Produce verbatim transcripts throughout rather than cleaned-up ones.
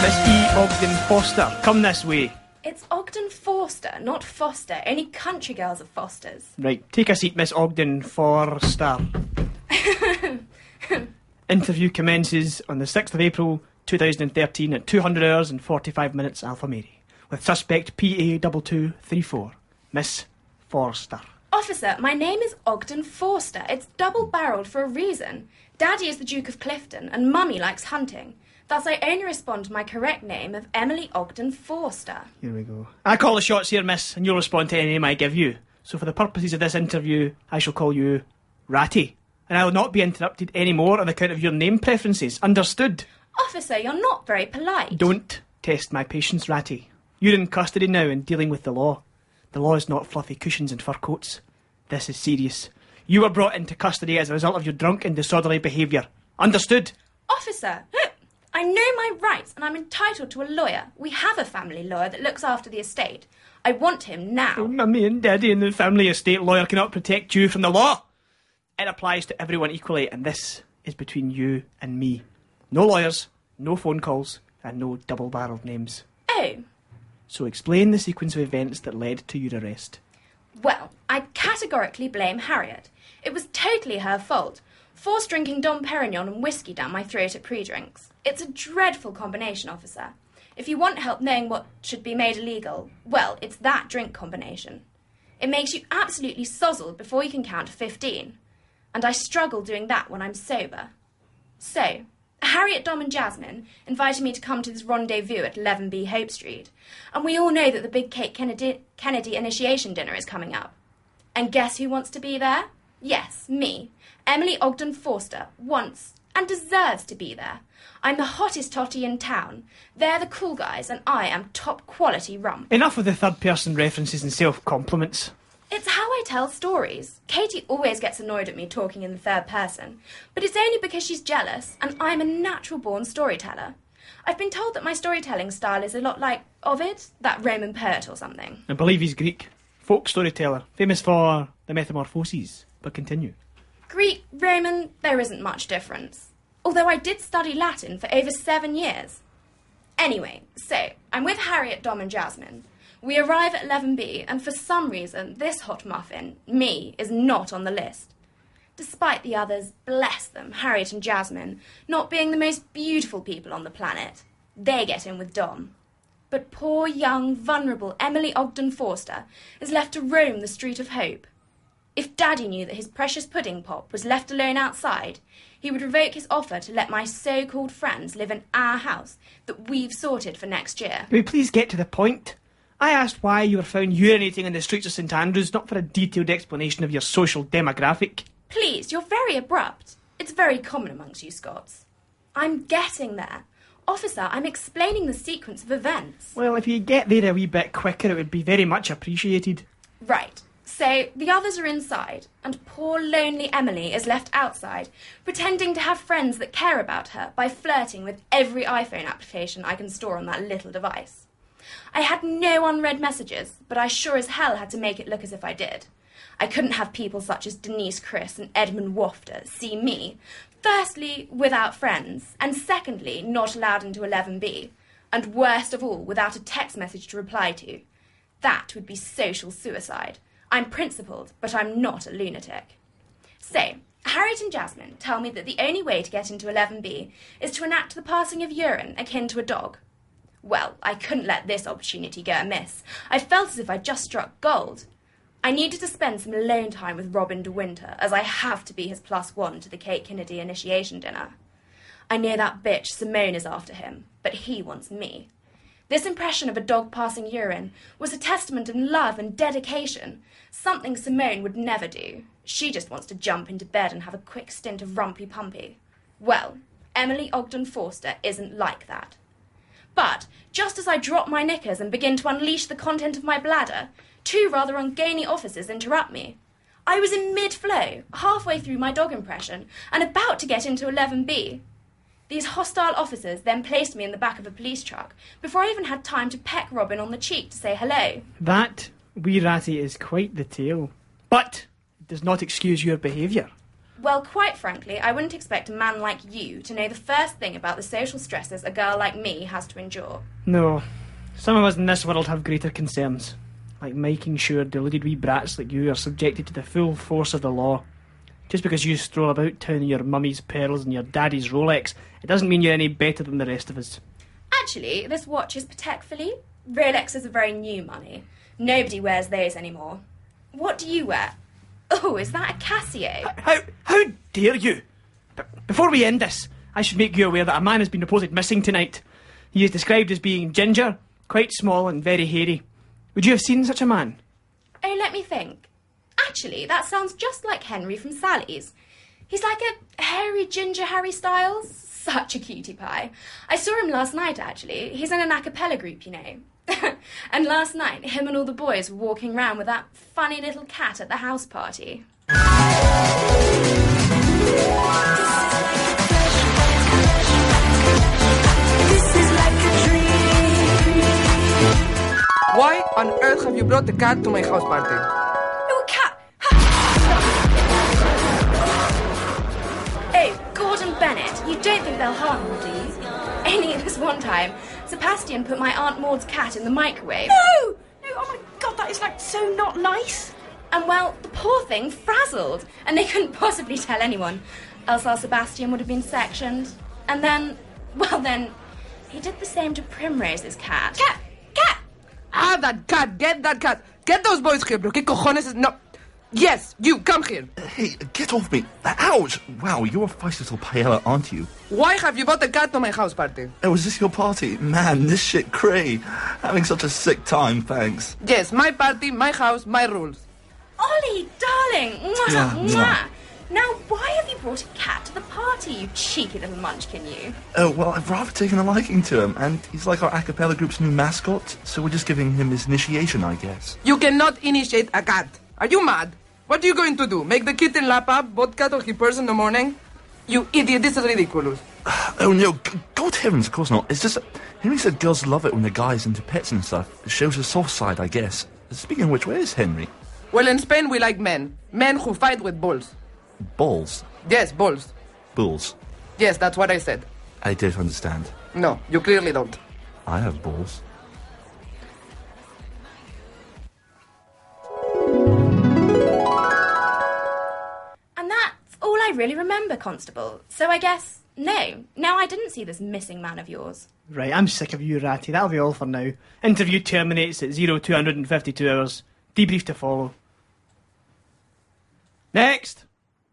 Miss E. Ogden Foster, come this way. It's Ogden Forster, not Foster. Only country girls are Fosters. Right, take a seat, Miss Ogden Forster. Interview commences on the sixth of April two thousand thirteen at two hundred hours and forty-five minutes Alpha Mary, with suspect P A two two three four, Miss Forster. Officer, my name is Ogden Forster. It's double-barrelled for a reason. Daddy is the Duke of Clifton, and Mummy likes hunting. Thus, I only respond to my correct name of Emily Ogden Forster. Here we go. I call the shots here, miss, and you'll respond to any name I give you. So for the purposes of this interview, I shall call you Ratty. And I will not be interrupted any more on account of your name preferences. Understood? Officer, you're not very polite. Don't test my patience, Ratty. You're in custody now and dealing with the law. The law is not fluffy cushions and fur coats. This is serious. You were brought into custody as a result of your drunk and disorderly behaviour. Understood? Officer, I know my rights and I'm entitled to a lawyer. We have a family lawyer that looks after the estate. I want him now. Oh, Mummy and Daddy and the family estate lawyer cannot protect you from the law. It applies to everyone equally, and this is between you and me. No lawyers, no phone calls, and no double-barrelled names. Oh. So explain the sequence of events that led to your arrest. Well, I categorically blame Harriet. It was totally her fault. Forced drinking Dom Perignon and whiskey down my throat at pre-drinks. It's a dreadful combination, officer. If you want help knowing what should be made illegal, well, it's that drink combination. It makes you absolutely sozzled before you can count to fifteen. And I struggle doing that when I'm sober. So, Harriet, Dom and Jasmine invited me to come to this rendezvous at eleven B Hope Street. And we all know that the big Kate Kennedy, Kennedy initiation dinner is coming up. And guess who wants to be there? Yes, me. Emily Ogden Forster wants and deserves to be there. I'm the hottest totty in town. They're the cool guys and I am top quality rump. Enough of the third person references and self-compliments. It's how I tell stories. Katie always gets annoyed at me talking in the third person, but it's only because she's jealous and I'm a natural-born storyteller. I've been told that my storytelling style is a lot like Ovid, that Roman poet or something. I believe he's Greek. Folk storyteller, famous for the Metamorphoses. But continue. Greek, Roman, there isn't much difference. Although I did study Latin for over seven years. Anyway, so, I'm with Harriet, Dom and Jasmine. We arrive at eleven B, and for some reason, this hot muffin, me, is not on the list. Despite the others, bless them, Harriet and Jasmine, not being the most beautiful people on the planet. They get in with Dom. But poor, young, vulnerable Emily Ogden Forster is left to roam the street of hope. If Daddy knew that his precious pudding pop was left alone outside, he would revoke his offer to let my so-called friends live in our house that we've sorted for next year. Can we please get to the point? I asked why you were found urinating in the streets of St Andrews, not for a detailed explanation of your social demographic. Please, you're very abrupt. It's very common amongst you Scots. I'm getting there. Officer, I'm explaining the sequence of events. Well, if you get there a wee bit quicker, it would be very much appreciated. Right. So, the others are inside, and poor lonely Emily is left outside, pretending to have friends that care about her by flirting with every iPhone application I can store on that little device. I had no unread messages, but I sure as hell had to make it look as if I did. I couldn't have people such as Denise Criss and Edmund Wafter see me, firstly, without friends, and secondly, not allowed into eleven B, and worst of all, without a text message to reply to. That would be social suicide. I'm principled, but I'm not a lunatic. So, Harriet and Jasmine tell me that the only way to get into eleven B is to enact the passing of urine akin to a dog. Well, I couldn't let this opportunity go amiss. I felt as if I'd just struck gold. I needed to spend some alone time with Robin de Winter, as I have to be his plus one to the Kate Kennedy initiation dinner. I know that bitch Simone is after him, but he wants me. This impression of a dog passing urine was a testament of love and dedication, something Simone would never do. She just wants to jump into bed and have a quick stint of rumpy-pumpy. Well, Emily Ogden Forster isn't like that. But, just as I drop my knickers and begin to unleash the content of my bladder, two rather ungainly officers interrupt me. I was in mid-flow, halfway through my dog impression, and about to get into eleven B. These hostile officers then placed me in the back of a police truck before I even had time to peck Robin on the cheek to say hello. That, wee Ratty, is quite the tale. But it does not excuse your behaviour. Well, quite frankly, I wouldn't expect a man like you to know the first thing about the social stresses a girl like me has to endure. No. Some of us in this world have greater concerns, like making sure deluded wee brats like you are subjected to the full force of the law. Just because you stroll about town in your mummy's pearls and your daddy's Rolex, it doesn't mean you're any better than the rest of us. Actually, this watch is Patek Philippe. Rolexes are very new money. Nobody wears those anymore. What do you wear? Oh, is that a Casio? How, how dare you? B- before we end this, I should make you aware that a man has been reported missing tonight. He is described as being ginger, quite small and very hairy. Would you have seen such a man? Oh, let me think. Actually, that sounds just like Henry from Sally's. He's like a hairy ginger Harry Styles. Such a cutie pie. I saw him last night, actually. He's in an a cappella group, you know. And last night, him and all the boys were walking round with that funny little cat at the house party. Why on earth have you brought the cat to my house party? Oh, a cat! Oh, Gordon Bennett, you don't think they'll harm him, do you? Only this one time, Sebastian put my Aunt Maud's cat in the microwave. No! No, oh my God, that is like so not nice. And well, the poor thing frazzled, and they couldn't possibly tell anyone, else our Sebastian would have been sectioned. And then, well then, he did the same to Primrose's cat. Cat! Cat! Ah, that cat! Get that cat! Get those boys here, bro. ¿Qué cojones is... No. Yes, you, come here. Hey, get off me. Ouch! Wow, you're a feisty little paella, aren't you? Why have you brought the cat to my house party? Oh, is this your party? Man, this shit cray. Having such a sick time, thanks. Yes, my party, my house, my rules. Ollie, darling! Mwah, Yeah, mwah. mwah. Now, why have you brought a cat to the party, you cheeky little munchkin, you? Oh, well, I've rather taken a liking to him, and he's like our a cappella group's new mascot, so we're just giving him his initiation, I guess. You cannot initiate a cat. Are you mad? What are you going to do? Make the kitten lap up, vodka or hippers in the morning? You idiot, this is ridiculous. Oh, no, g- God heavens, of course not. It's just, Henry said girls love it when the guy's into pets and stuff. It shows a soft side, I guess. Speaking of which, where is Henry? Well, in Spain we like men. Men who fight with balls. Balls. Yes, balls. Bulls. Yes, that's what I said. I don't understand. No, you clearly don't. I have balls. And that's all I really remember, Constable. So I guess, no. Now I didn't see this missing man of yours. Right, I'm sick of you, Ratty. That'll be all for now. Interview terminates at zero two hundred fifty-two hours. Debrief to follow. Next!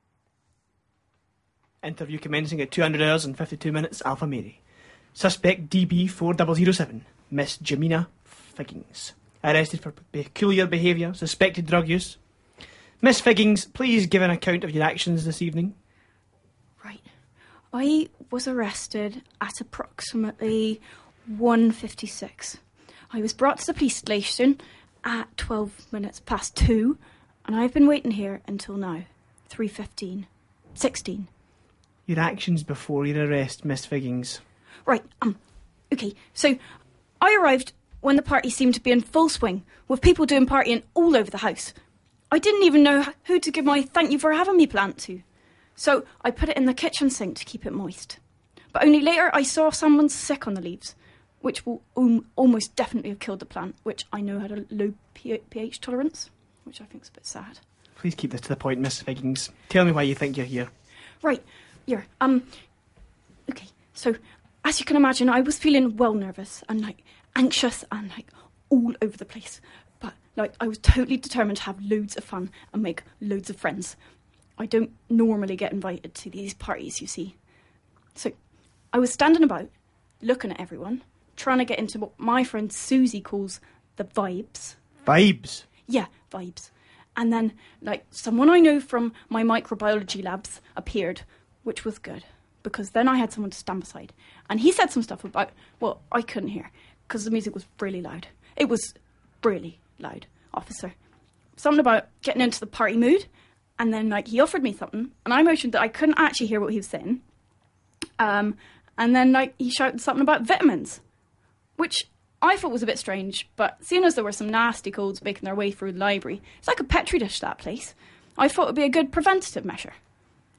Interview commencing at two hundred hours and fifty-two minutes, Alpha Mary. Suspect D B four zero zero seven, Miss Jemina Figgins. Arrested for peculiar behaviour, suspected drug use. Miss Figgins, please give an account of your actions this evening. Right. I was arrested at approximately one fifty-six. I was brought to the police station at twelve minutes past two, and I've been waiting here until now, three fifteen. sixteen. Your actions before your arrest, Miss Figgins. Right, um, okay, so I arrived when the party seemed to be in full swing, with people doing partying all over the house. I didn't even know who to give my thank you for having me plant to. So I put it in the kitchen sink to keep it moist. But only later I saw someone sick on the leaves, which will um, almost definitely have killed the plant, which I know had a low pH tolerance, which I think is a bit sad. Please keep this to the point, Miss Figgins. Tell me why you think you're here. Right, yeah, um, okay, so as you can imagine, I was feeling well nervous and like anxious and like all over the place. But like I was totally determined to have loads of fun and make loads of friends. I don't normally get invited to these parties, you see. So I was standing about, looking at everyone, trying to get into what my friend Susie calls the vibes. Vibes? Yeah, vibes. And then, like, someone I know from my microbiology labs appeared, which was good, because then I had someone to stand beside. And he said some stuff about, well, I couldn't hear, because the music was really loud. It was really loud, officer. Something about getting into the party mood, and then, like, he offered me something, and I motioned that I couldn't actually hear what he was saying. Um, and then, like, he shouted something about vitamins, which I thought was a bit strange, but seeing as there were some nasty colds making their way through the library, it's like a petri dish, that place, I thought it would be a good preventative measure.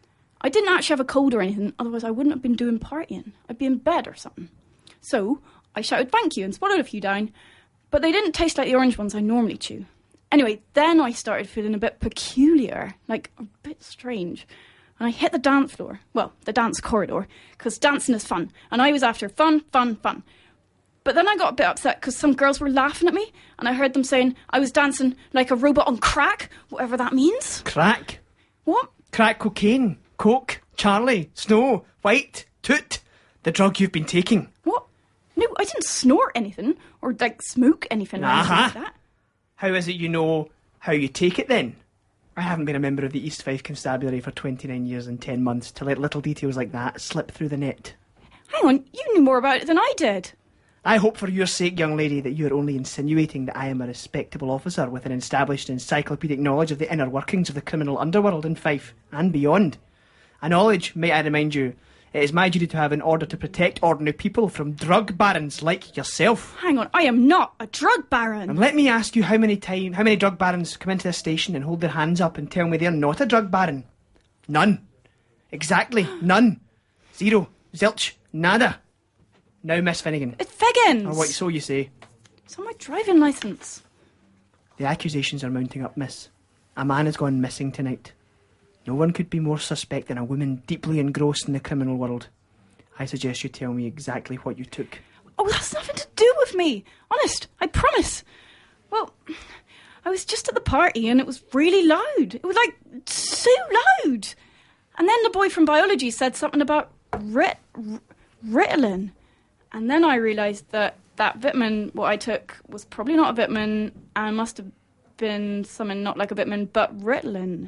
I didn't actually have a cold or anything, otherwise I wouldn't have been doing partying. I'd be in bed or something. So I shouted thank you and swallowed a few down, but they didn't taste like the orange ones I normally chew. Anyway, then I started feeling a bit peculiar, like a bit strange. And I hit the dance floor, well, the dance corridor, because dancing is fun. And I was after fun, fun, fun. But then I got a bit upset because some girls were laughing at me, and I heard them saying I was dancing like a robot on crack, whatever that means. Crack? What? Crack cocaine, coke, Charlie, snow, white, toot. The drug you've been taking. What? No, I didn't snort anything, or like smoke anything or anything Uh-huh. like that. How is it you know how you take it then? I haven't been a member of the East Fife Constabulary for twenty-nine years and ten months to let little details like that slip through the net. Hang on, you knew more about it than I did. I hope for your sake, young lady, that you are only insinuating that I am a respectable officer with an established encyclopedic knowledge of the inner workings of the criminal underworld in Fife and beyond. A knowledge, may I remind you, it is my duty to have in order to protect ordinary people from drug barons like yourself. Hang on, I am not a drug baron. And let me ask you how many time, how many drug barons come into this station and hold their hands up and tell me they're not a drug baron? None. Exactly, none. Zero. Zilch. Nada. Now, Miss Finnegan. It's Figgins. Or what, so you say. It's on my driving licence. The accusations are mounting up, miss. A man has gone missing tonight. No one could be more suspect than a woman deeply engrossed in the criminal world. I suggest you tell me exactly what you took. Oh, that's nothing to do with me. Honest, I promise. Well, I was just at the party and it was really loud. It was like so loud. And then the boy from biology said something about rit- r- Ritalin. And then I realised that that vitamin, what I took, was probably not a vitamin and must have been something not like a vitamin, but Ritalin.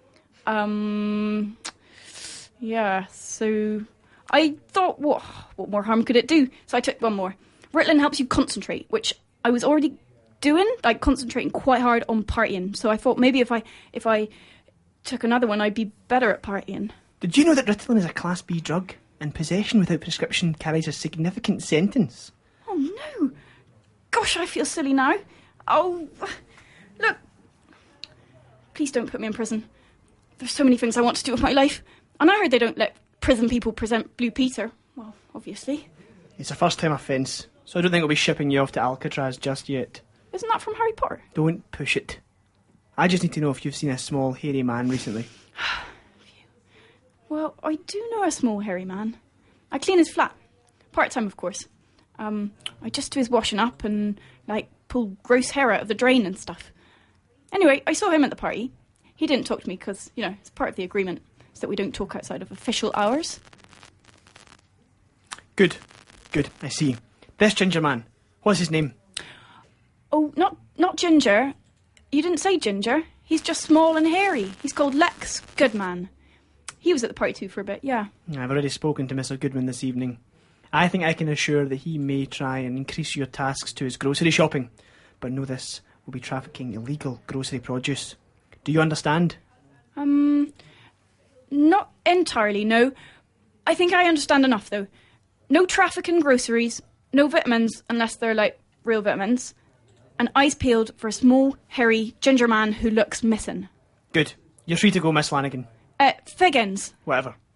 Um, yeah, so I thought, what, what more harm could it do? So I took one more. Ritalin helps you concentrate, which I was already doing, like concentrating quite hard on partying. So I thought maybe if I if I took another one, I'd be better at partying. Did you know that Ritalin is a Class B drug? And possession without prescription carries a significant sentence. Oh no! Gosh, I feel silly now. Oh, look. Please don't put me in prison. There's so many things I want to do with my life. And I heard they don't let prison people present Blue Peter. Well, obviously. It's a first-time offence, so I don't think we'll be shipping you off to Alcatraz just yet. Isn't that from Harry Potter? Don't push it. I just need to know if you've seen a small, hairy man recently. Well, I do know a small hairy man. I clean his flat. Part-time, of course. Um, I just do his washing up and, like, pull gross hair out of the drain and stuff. Anyway, I saw him at the party. He didn't talk to me because, you know, it's part of the agreement, so that we don't talk outside of official hours. Good. Good, I see. This ginger man, what's his name? Oh, not not Ginger. You didn't say Ginger. He's just small and hairy. He's called Lex Goodman. He was at the party too for a bit, yeah. I've already spoken to Mister Goodman this evening. I think I can assure that he may try and increase your tasks to his grocery shopping. But know this, we'll be trafficking illegal grocery produce. Do you understand? Um, not entirely, no. I think I understand enough, though. No trafficking groceries, no vitamins, unless they're, like, real vitamins. And eyes peeled for a small, hairy, ginger man who looks missing. Good. You're free to go, Miss Flanagan. Uh, Figgins. Whatever.